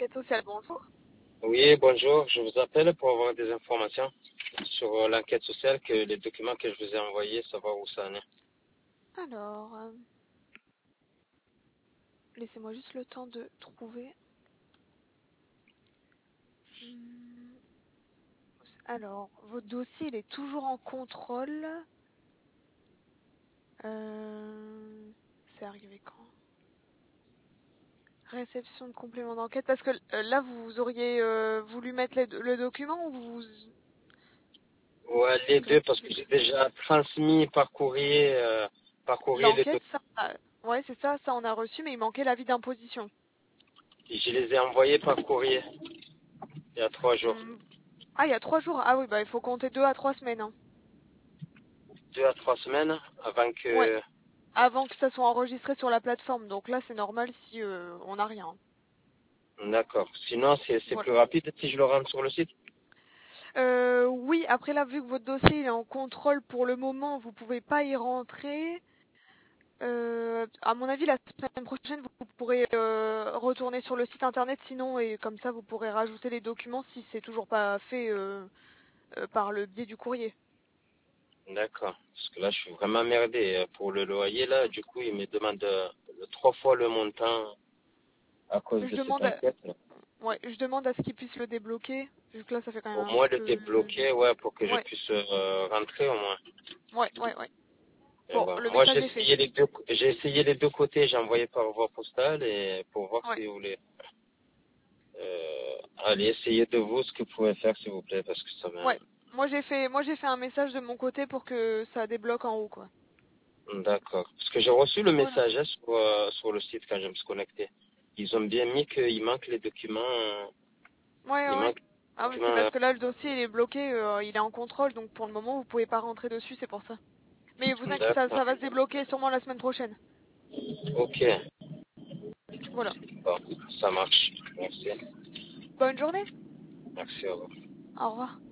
l'enquête sociale, bonjour. Oui, bonjour. Je vous appelle pour avoir des informations sur l'enquête sociale, que les documents que je vous ai envoyés, savoir où ça en est. Alors, laissez-moi juste le temps de trouver. Hmm, Alors, votre dossier, il est toujours en contrôle. C'est arrivé quand? Réception de complément d'enquête, parce que là, vous auriez voulu mettre le document ou vous... Ouais, les Parce deux, que parce que j'ai déjà transmis par courrier les l'enquête, documents. ça... Ouais, c'est ça, ça on a reçu, mais il manquait l'avis d'imposition. Je les ai envoyés par courrier il y a 3 jours. Hmm. Ah, il y a 3 jours. Ah oui, bah il faut compter 2 à 3 semaines, hein. 2 à 3 semaines avant Ouais, que... avant que ça soit enregistré sur la plateforme. Donc là, c'est normal si on n'a rien. D'accord. Sinon, c'est Voilà. plus rapide si je le rentre sur le site. Oui, après là, vu que votre dossier il est en contrôle pour le moment, vous pouvez pas y rentrer. À mon avis, la semaine prochaine, vous pourrez retourner sur le site internet, sinon, et comme ça, vous pourrez rajouter les documents si c'est toujours pas fait par le biais du courrier. D'accord. Parce que là, je suis vraiment merdé pour le loyer. Là, du coup, il me demande 3 fois le montant à cause Je de cette demande, enquête. ouais, je demande à ce qu'ils puissent le débloquer, vu que là, ça fait quand même Au un moins petit le peu. débloquer, ouais, pour que je Ouais, puisse rentrer au moins. ouais. Et Bon, voilà. le Moi, message est fait. j'ai essayé les deux côtés. J'ai envoyé par voie postale et pour voir Ouais, si vous voulez. Allez, essayez de vous ce que vous pouvez faire, s'il vous plaît, parce que ça ouais. me... Moi, j'ai fait un message de mon côté pour que ça débloque en haut, quoi. D'accord. Parce que j'ai reçu le Voilà. message hein, sur le site quand je me suis connecté. Ils ont bien mis qu'il manque les documents. Ouais, Il ouais. manque les Ah oui, c'est documents. parce que là, le dossier, il est bloqué, il est en contrôle, donc pour le moment, vous pouvez pas rentrer dessus, c'est pour ça. Mais vous inquiétez, ça D'accord. va se débloquer sûrement la semaine prochaine. Ok. Voilà. Bon, ça marche. Merci. Bonne journée. Merci, au revoir. Au revoir.